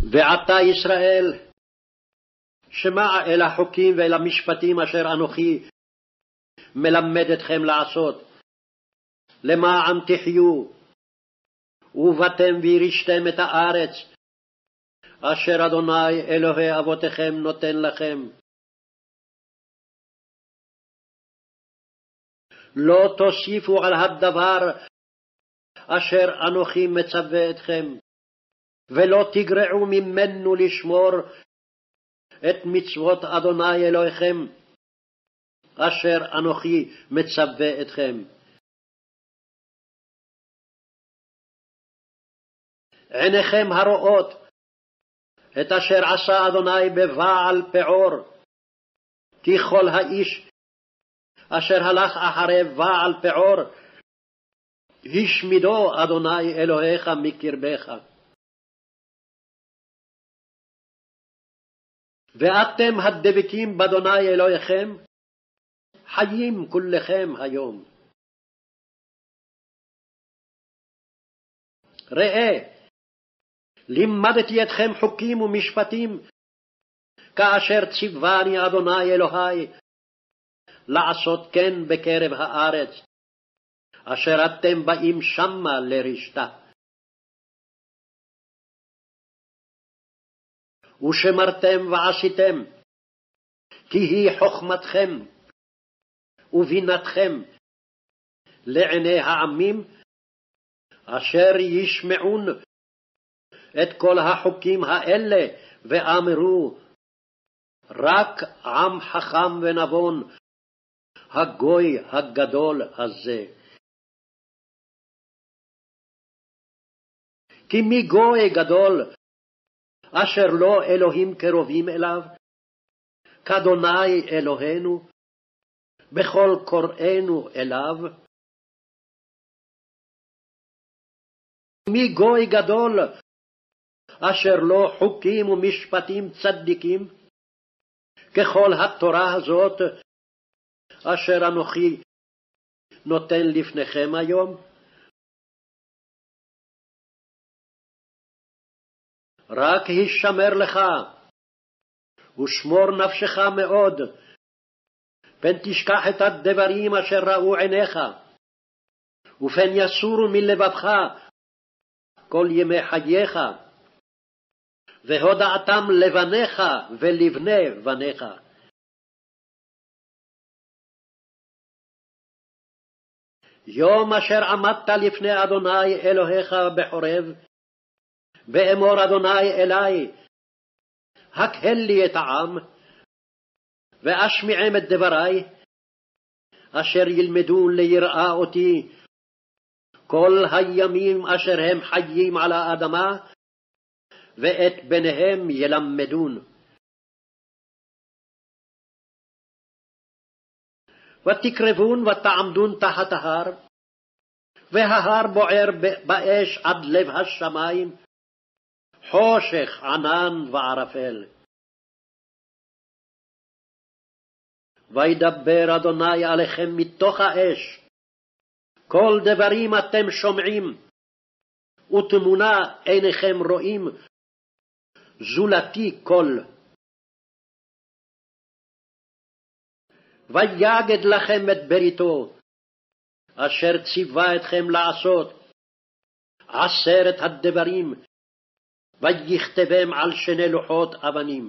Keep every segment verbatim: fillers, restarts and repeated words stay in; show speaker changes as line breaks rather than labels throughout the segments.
ועתה ישראל, שמע אל החוקים ואל המשפטים אשר אנוכי מלמד אתכם לעשות, למען תחיו, ובאתם וירשתם את הארץ, אשר אדוני אלוהי אבותיכם נותן לכם. לא תוסיפו על הדבר אשר אנוכי מצווה אתכם, ולא תגרעו ממנו לשמור את מצוות אדוני אלוהיכם, אשר אנוכי מצווה אתכם. עיניכם הרואות את אשר עשה אדוני בבעל פעור, כי כל האיש אשר הלך אחרי בעל פעור, השמידו אדוני אלוהיך מקרבך. ואתם הדבקים באדוני אלוהיכם, חיים כולכם היום. ראה, לימדתי אתכם חוקים ומשפטים, כאשר ציווני אדוני אלוהי, לעשות כן בקרב הארץ, אשר אתם באים שמה לרשתה. ושמרתם ועשיתם, כי היא חוכמתכם ובינתכם לעיני העמים, אשר ישמעון את כל החוקים האלה, ואמרו, רק עם חכם ונבון, הגוי הגדול הזה. כי מי גוי גדול, אשר לא אלוהים קרובים אליו, כאדוני אלוהינו, בכל קוראינו אליו? מי גוי גדול, אשר לא חוקים ומשפטים צדיקים, ככל התורה הזאת, אשר אנוכי נותן לפניכם היום? רק הישמר לך, ושמור נפשך מאוד, פן תשכח את הדברים אשר ראו עיניך, ופן יסורו מלבבך כל ימי חייך, והודעתם לבניך ולבני בניך. יום אשר עמדת לפני אדוני אלוהיך בחורב, ואמור אדוני אלי, הקהל לי את העם, ואשמיעם את דברי, אשר ילמדו ליראה אותי כל הימים אשר הם חיים על האדמה, ואת בניהם ילמדון. ותקרבון ותעמדון תחת ההר, וההר בוער באש עד לב השמיים, חושך ענן וערפל. וידבר אדוני עליכם מתוך האש, כל דברים אתם שומעים, ותמונה עיניכם רואים, זולתי קול. ויגד לכם את בריתו, אשר ציווה אתכם לעשות, עשרת הדברים, ויכתבם על שני לוחות אבנים.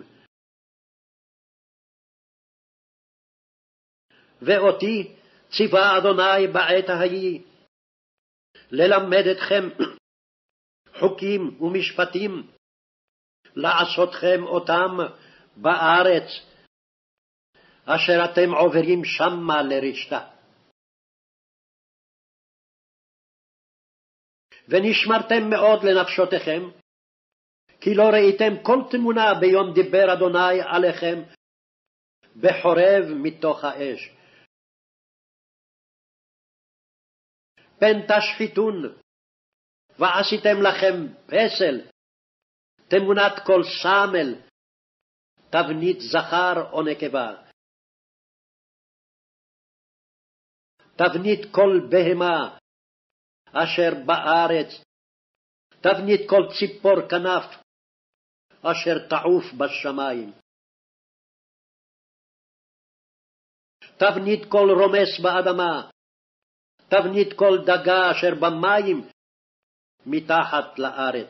ואותי ציווה אדוני בעת ההיא, ללמד אתכם חוקים ומשפטים, לעשותכם אותם בארץ, אשר אתם עוברים שמה לרשתה. ונשמרתם מאוד לנפשותיכם, כי לא ראיתם כל תמונה ביום דיבר אדוני עליכם בחורב מתוך האש. פן תשחיתון, ועשיתם לכם פסל, תמונת כל סמל, תבנית זכר או נקבה. תבנית כל בהמה אשר בארץ, תבנית כל ציפור כנף, אשר תעוף בשמיים. תבנית כל רומס באדמה, תבנית כל דגה אשר במים מתחת לארץ.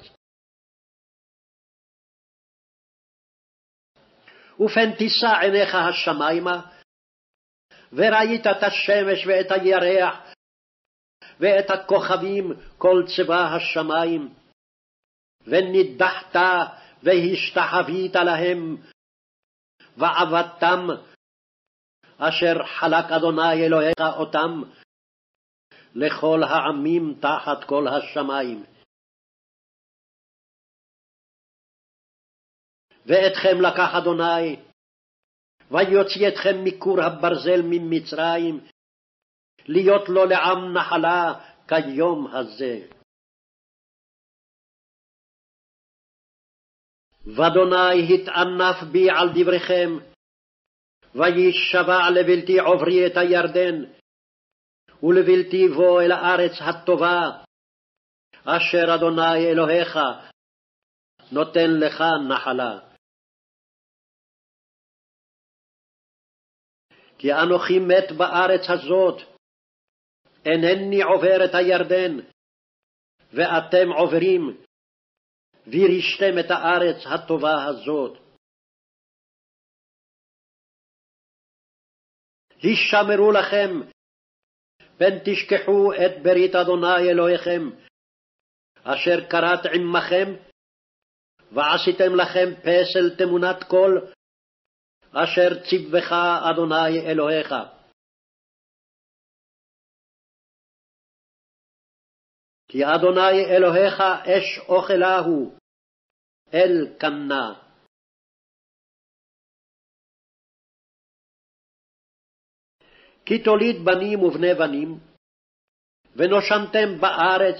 ופן תישא עיניך השמיימה, וראית את השמש ואת הירח, ואת הכוכבים כל צבא השמיים, ונידחת והשתחווית להם, ועבדתם, אשר חלק אדוני אלוהיך אותם, לכל העמים תחת כל השמיים. ואתכם לקח אדוני, ויוציא אתכם מכור הברזל ממצרים, להיות לו לעם נחלה כיום הזה. ואדוני התענף בי על דבריכם, וישבע לבלתי עוברי את הירדן, ולבלתי בוא אל הארץ הטובה, אשר אדוני אלוהיך נותן לך נחלה. כי אנוכי מת בארץ הזאת, אינני עובר את הירדן, ואתם עוברים, וירשתם את הארץ הטובה הזאת. הישמרו לכם, פן תשכחו את ברית אדוני אלוהיכם, אשר כרת עמכם, ועשיתם לכם פסל תמונת קול, אשר ציווך אדוני אלוהיך. כי אדוני אלוהיך אש אוכלהו, אל קנה. כי תוליד בנים ובני בנים, ונושנתם בארץ,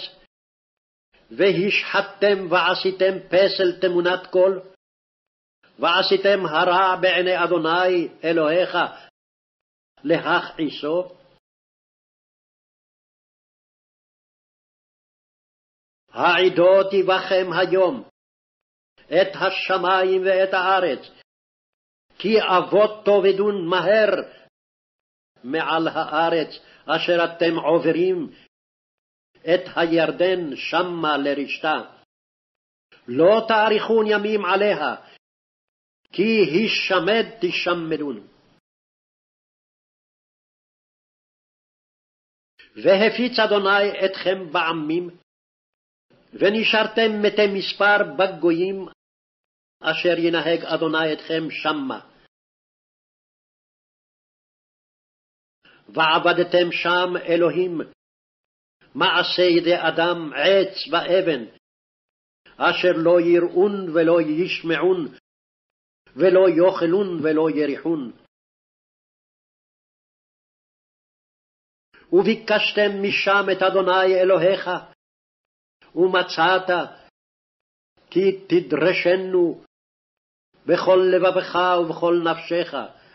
והשחטתם ועשיתם פסל תמונת קול, ועשיתם הרע בעיני אדוני אלוהיך להכעיסו. העידותי בכם היום את השמיים ואת הארץ, כי אבות תאבדון מהר מעל הארץ אשר אתם עוברים את הירדן שמה לרשתה. לא תאריכון ימים עליה, כי הישמד תשמדון. והפיץ אדוני אתכם בעמים, ונשארתם מתי מספר בגויים, אשר ינהג אדוני אתכם שמה. ועבדתם שם אלוהים, מעשה ידי אדם, עץ ואבן, אשר לא יראון ולא ישמעון, ולא יאכלון ולא יריחון. וביקשתם משם את אדוני אלוהיך, ומצאת, כי תדרשנו בכל לבבך ובכל נפשך.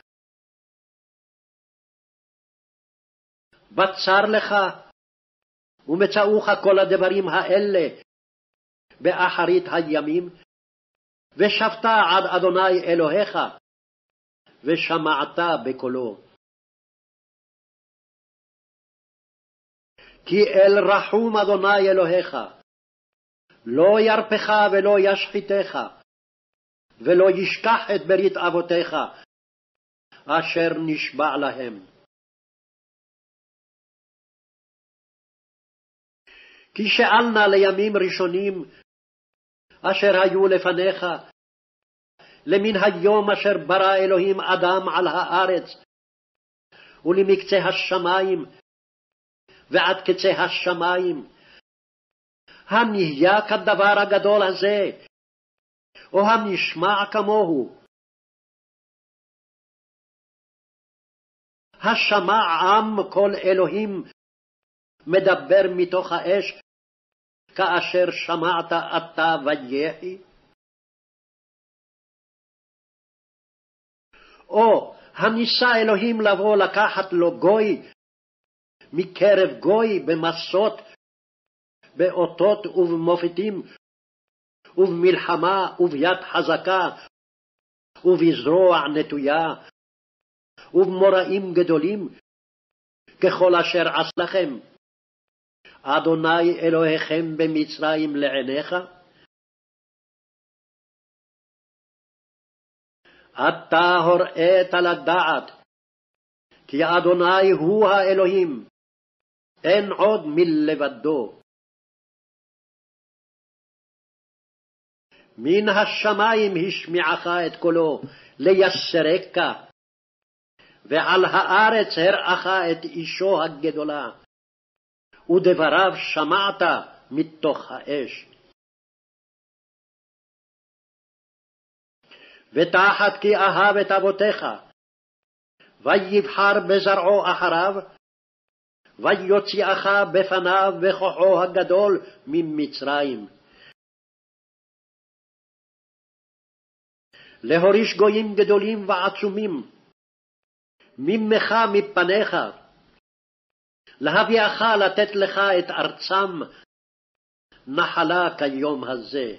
בצר לך, ומצאוך כל הדברים האלה באחרית הימים, ושבת עד אדוני אלוהיך, ושמעת בקולו. כי אל רחום אדוני אלוהיך, לא ירפך ולא ישחיתך, ולא ישכח את ברית אבותיך, אשר נשבע להם. כי שאלנה לימים ראשונים, אשר היו לפניך, למן היום אשר ברא אלוהים אדם על הארץ, ולמקצה השמיים, ועד קצה השמיים, הנהיה כדבר הגדול הזה, או הנשמע כמוהו. השמע עם כל אלוהים מדבר מתוך האש, כאשר שמעת אתה ויחי? או הניסה אלוהים לבוא לקחת לו גוי, מקרב גוי במסות, באותות ובמופתים, ובמלחמה וביד חזקה, ובזרוע נטויה, ובמוראים גדולים, ככל אשר עש לכם אדוני אלוהיכם במצרים לעיניך? אתה הוראת לדעת, כי אדוני הוא האלוהים, אין עוד מלבדו. מן השמיים השמיעך את קולו ליסרק, ועל הארץ הראך את אישו הגדולה, ודבריו שמעת מתוך האש. ותחת כי אהב את אבותיך, ויבחר בזרעו אחריו, ויוציאך בפניו בכוחו הגדול ממצרים. להוריש גויים גדולים ועצומים, ממך מפניך, להביאך לתת לך את ארצם, נחלה כיום הזה.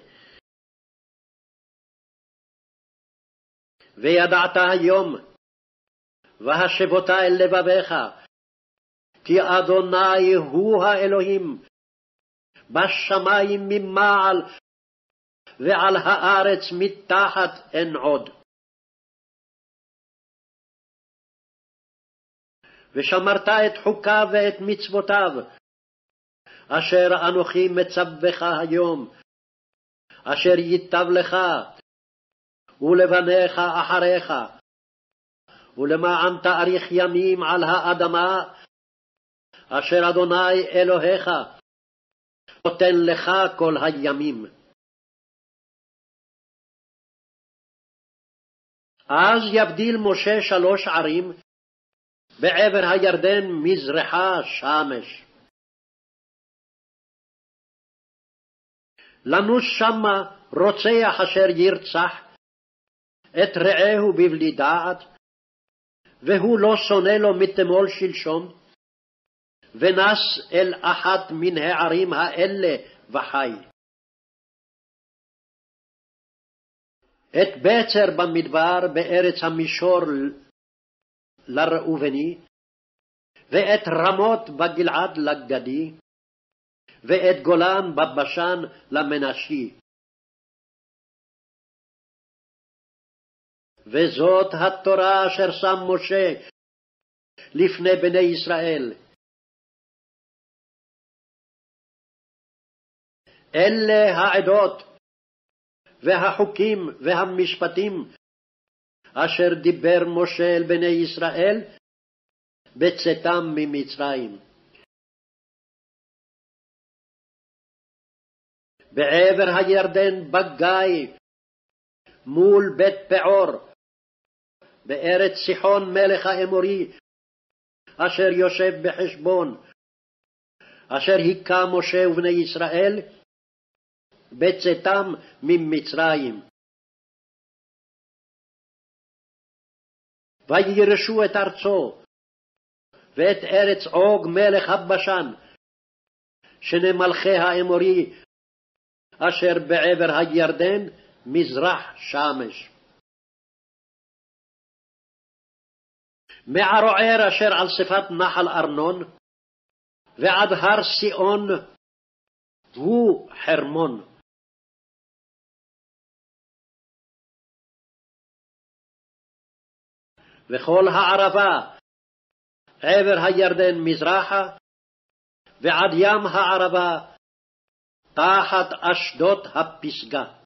וידעת היום, והשבותה אל לבביך, כי אדוני הוא האלוהים, בשמיים ממעל, ועל הארץ מתחת אין עוד. ושמרת את חוקיו ואת מצוותיו, אשר אנוכי מצווך היום, אשר ייטב לך, ולבניך אחריך, ולמען תאריך ימים על האדמה, אשר אדוני אלוהיך נותן לך כל הימים. אז יבדיל משה שלוש ערים, בעבר הירדן מזרחה שמש. לנוס שמה רוצח אשר ירצח את רעהו בבלי דעת, והוא לא שונא לו מתמול שלשום, ונס אל אחת מן הערים האלה וחי. את בצר במדבר בארץ המישור לראובני, ואת רמות בגלעד לגדי, ואת גולן בבשן למנשי. וזאת התורה אשר שם משה לפני בני ישראל. אלה העדות והחוקים והמשפטים אשר דיבר משה אל בני ישראל בצאתם ממצרים. בעבר הירדן בגיא מול בית פעור, בארץ סיחון מלך האמורי, אשר יושב בחשבון, אשר היכה משה ובני ישראל בצאתם ממצרים. וירשו את ארצו, ואת ארץ עוג מלך הבשן, שני מלכי האמורי, אשר בעבר הירדן מזרח שמש. מערוער אשר על שפת נחל ארנון, ועד הר סיון הוא חרמון. וכל הערבה, עבר הירדן מזרחה, ועד ים הערבה, תחת אשדות הפסגה.